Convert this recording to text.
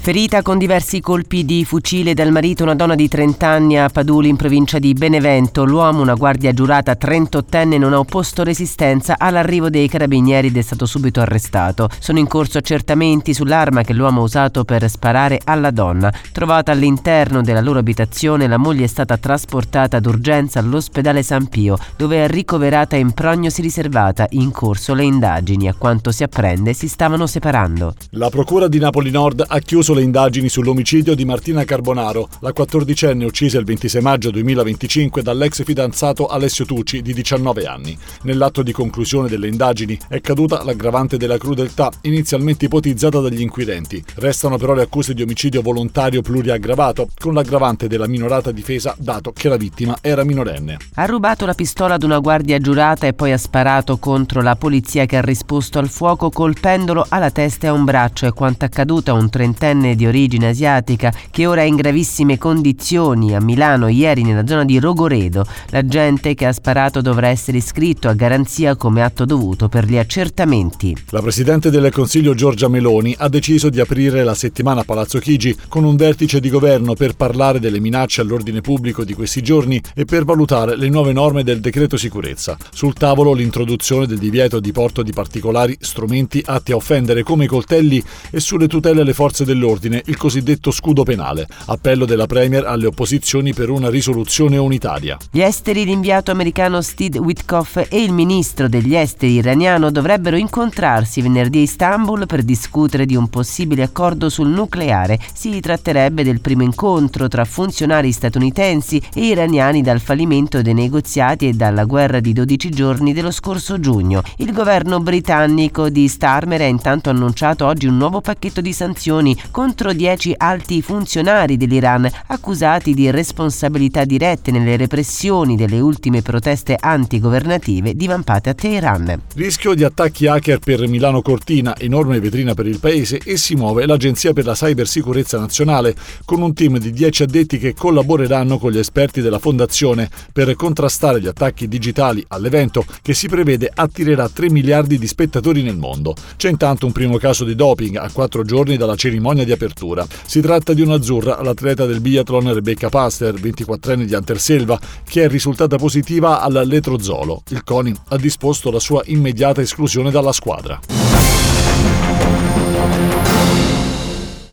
Ferita con diversi colpi di fucile dal marito una donna di 30 anni a Paduli in provincia di Benevento. L'uomo, una guardia giurata 38enne, non ha opposto resistenza all'arrivo dei carabinieri ed è stato subito arrestato. Sono in corso accertamenti sull'arma che l'uomo ha usato per sparare alla donna. Trovata all'interno della loro abitazione, la moglie è stata trasportata d'urgenza all'ospedale San Pio, dove è ricoverata in prognosi riservata. In corso le indagini. A quanto si apprende, si stavano separando. La procura di Napoli Nord ha chiuso le indagini sull'omicidio di Martina Carbonaro, la 14enne uccisa il 26 maggio 2025 dall'ex fidanzato Alessio Tucci di 19 anni. Nell'atto di conclusione delle indagini è caduta l'aggravante della crudeltà inizialmente ipotizzata dagli inquirenti. Restano però le accuse di omicidio volontario pluriaggravato con l'aggravante della minorata difesa, dato che la vittima era minorenne. Ha rubato la pistola ad una guardia giurata e poi ha sparato contro la polizia che ha risposto al fuoco colpendolo alla testa e a un braccio. È quanto accaduto a un 30enne di origine asiatica che ora è in gravissime condizioni a Milano ieri nella zona di Rogoredo. L'agente che ha sparato dovrà essere iscritto a garanzia come atto dovuto per gli accertamenti. La Presidente del Consiglio Giorgia Meloni ha deciso di aprire la settimana a Palazzo Chigi con un vertice di governo per parlare delle minacce all'ordine pubblico di questi giorni e per valutare le nuove norme del decreto sicurezza. Sul tavolo l'introduzione del divieto di porto di particolari strumenti atti a offendere come i coltelli e sulle tutele alle forze dell'ordine, il cosiddetto scudo penale. Appello della Premier alle opposizioni per una risoluzione unitaria. Gli esteri, l'inviato americano Steve Witkoff e il ministro degli esteri iraniano dovrebbero incontrarsi venerdì a Istanbul per discutere di un possibile accordo sul nucleare. Si tratterebbe del primo incontro tra funzionari statunitensi e iraniani dal fallimento dei negoziati e dalla guerra di 12 giorni dello scorso giugno. Il governo britannico di Starmer ha intanto annunciato oggi un nuovo pacchetto di sanzioni contro 10 alti funzionari dell'Iran accusati di responsabilità dirette nelle repressioni delle ultime proteste antigovernative divampate a Teheran. Rischio di attacchi hacker per Milano Cortina, enorme vetrina per il paese, e si muove l'Agenzia per la Cybersicurezza Nazionale con un team di 10 addetti che collaboreranno con gli esperti della Fondazione per contrastare gli attacchi digitali all'evento che si prevede attirerà 3 miliardi di spettatori nel mondo. C'è intanto un primo caso di doping a 4 giorni dalla cerimonia di apertura. Si tratta di un'azzurra, l'atleta del biathlon Rebecca Paster, 24enne di Anterselva, che è risultata positiva al letrozolo. Il CONI ha disposto la sua immediata esclusione dalla squadra.